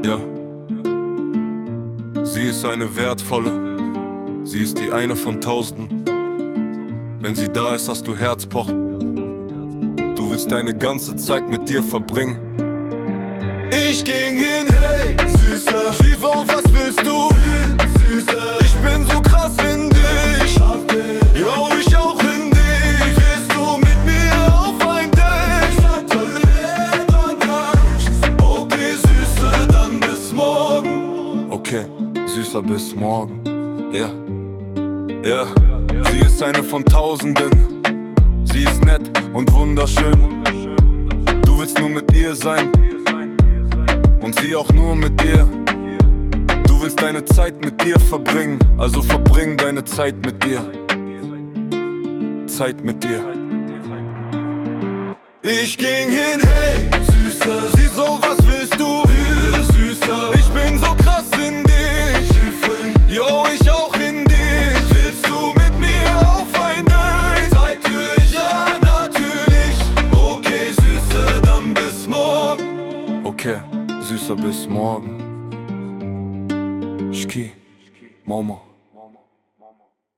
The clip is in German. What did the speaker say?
Ja, sie ist eine wertvolle, sie ist die eine von Tausenden. Wenn sie da ist, hast du Herzpochen. Du willst deine ganze Zeit mit dir verbringen. Ich ging hin, hey, Süßer, schief auf, was willst du? Süßer, ich bin so krass in dich. Yo, ich auch in dich. Willst du mit mir auf ein Date? Okay, Süßer, dann bis morgen. Okay, Süßer, bis morgen. Ja, ja, sie ist eine von Tausenden. Sie ist nett und wunderschön. Du willst nur mit ihr sein und sie auch nur mit dir. Du willst deine Zeit mit dir verbringen, also verbring deine Zeit mit dir. Zeit mit dir. Ich ging hin, hey, Süßer, sie so, was willst du? Süßer, ich bin so krass in dich. Yo, ich auch in dich. Willst du mit mir auf ein Date? Natürlich, ja, natürlich. Okay, Süßer, dann bis morgen. Okay, Süßer, bis morgen. Schki, Momo.